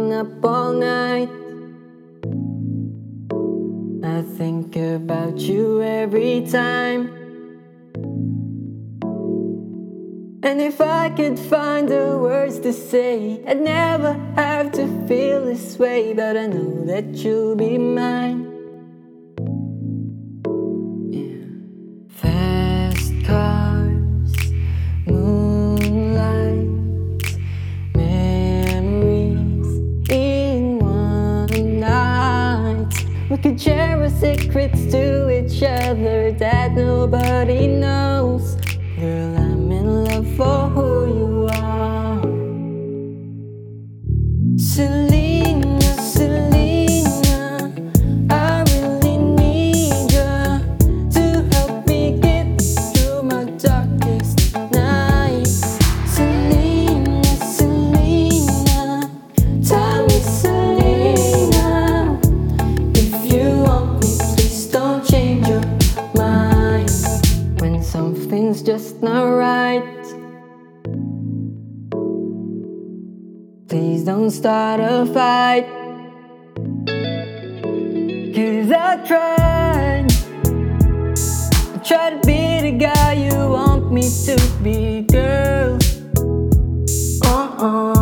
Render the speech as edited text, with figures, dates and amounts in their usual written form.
staying up all night. I think about you every time. And if I could find the words to say, I'd never have to feel this way. But I know that you'll be mine. Yeah. Fast cars, moonlight, memories in one night. We could share our secrets to each other that nobody knows. Girl, I'm in love for who you are. Selena, Selena, I really need you to help me get through my darkest nights. Selena, Selena, tell me, Selena, if you want me, please don't change your mind. When something's just not right, please don't start a fight. 'Cause I tried to be the guy you want me to be, girl.